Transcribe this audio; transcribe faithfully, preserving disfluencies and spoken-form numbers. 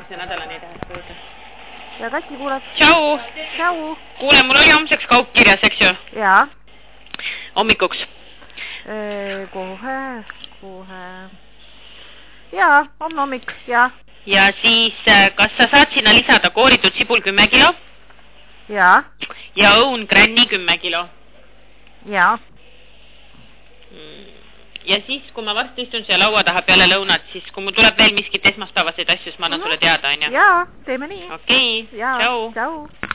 järgmise nädalani tehes tööd. Ja Kati kuulad. Tšau! Tšau! Kuule, mul oli homseks kaup kirjas, eks ju? Jaa. Hommikuks? Kohe, kohe. Jaa, homne hommik, jaa. Ja siis, kas sa saad sinna lisada kooritud sibul kümme kilo? Jaa. Ja õun gränni kümme kilo? Jaa. Ja siis, kui ma varsti istun siia laua taha peale lõunat, siis kui mul tuleb veel miskit esmaspäevaseid asju, siis ma annan sulle teada, on ju? Jaa, teeme nii. Okei, tšau. Tšau.